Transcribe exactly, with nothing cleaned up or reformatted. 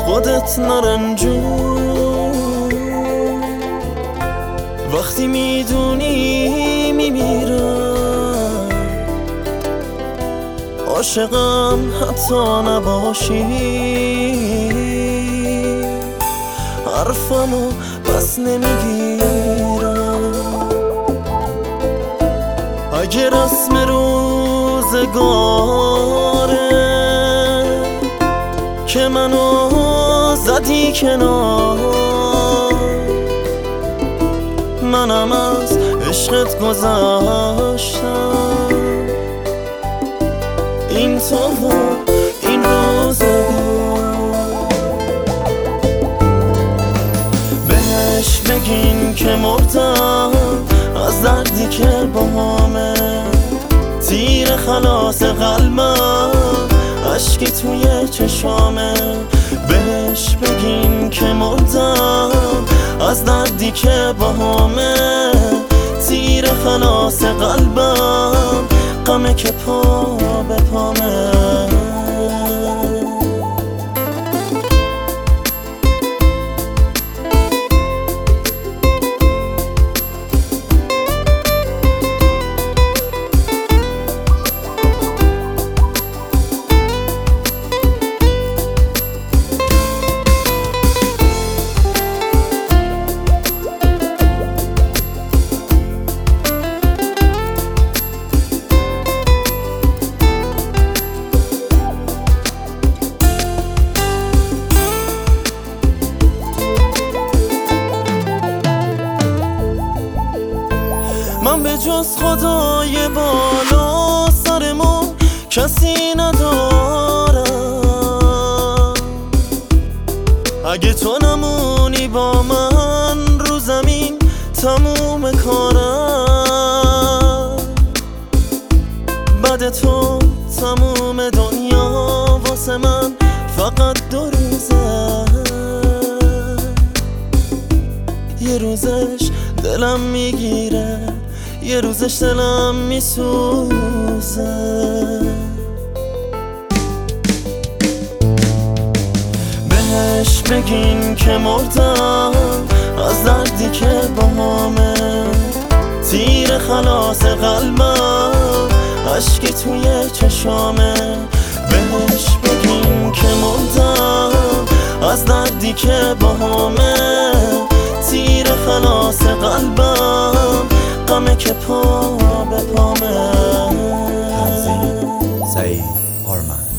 خودت نرنجون. وقتی میدونی میمیرم، عاشقم حتی نباشی، حرفمو پس نمیگیرم. اگه رسم روزگاره که منو زدی کنار، منم از عشقت گذشتم. این تو و این روزگار، بهش بگین که مردم از دردی که با همه، تیر خلاص قلبم عشقی توی چشامه. بهش بگین که مردم از دردی که با همه، تیر خلاص قلبم غمه که پا به پامه. من به جز خدای بالا سرمو کسی ندارم. اگه تو نمونی با من رو زمین تموم کارم. بعد تو تموم دنیا واسه من فقط دو روزه. یه روزش دلم میگیره، یه روزش دلم میسوزه. بهش بگین که مردم از دردی که با همه، تیر خلاص قلبم عشقی توی چشامه. بهش بگین که مردم از دردی که با همه، تیر خلاص قلبم غمه که پا به پامه. تنظیم سعید آرمن.